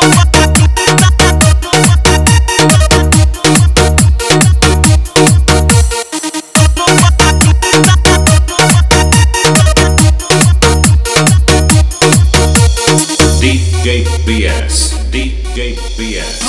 DJ BS, DJ BS.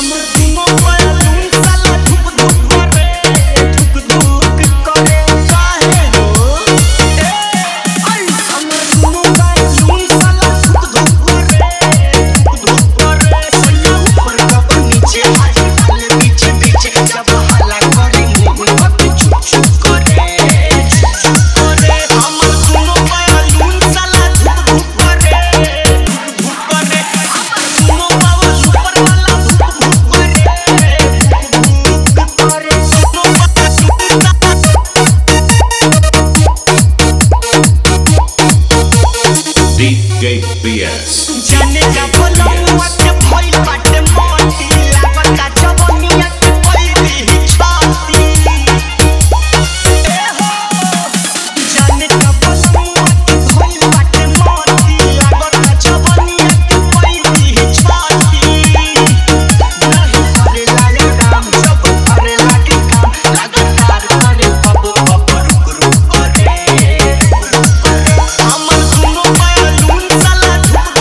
DJ BS. जाने का बोलौआ के भइल बाटे मोती लागता जवनिया के पहिली छाती ए हो जाने का बोलौआ के भइल बाटे मोती लागता जवनिया के पहिली छाती नहीं करे लाले राम जब करे लागे काम लगातार करे बब बब रुक रुक करे हमर दुनो बयालून साला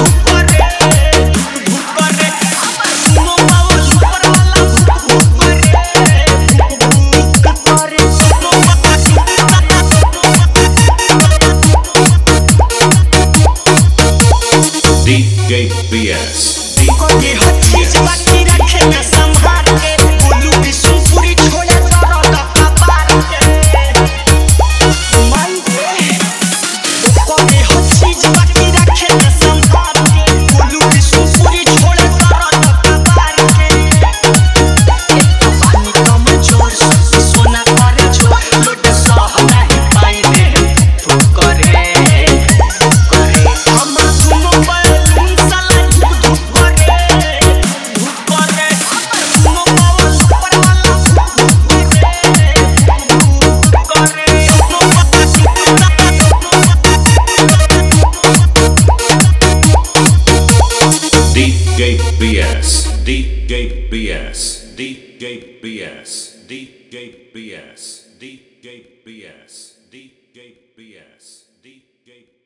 DJ BS. कोई हर चीज बाकी रखे न संभाल के बोलू विष्णुपुरी छोड़ा तरह का पार के माई रे कोई हर चीज बाकी रखे न संभाल के बोलू विष्णुपुरी छोड़ा तरह का पार के पानी कम जोर से सोना करे जो लोट सह नहीं पाए रे तू करे हम सुनो बयालून साला DJ BS, DJ BS, DJ BS, DJ BS, DJ BS, DJ BS, DJ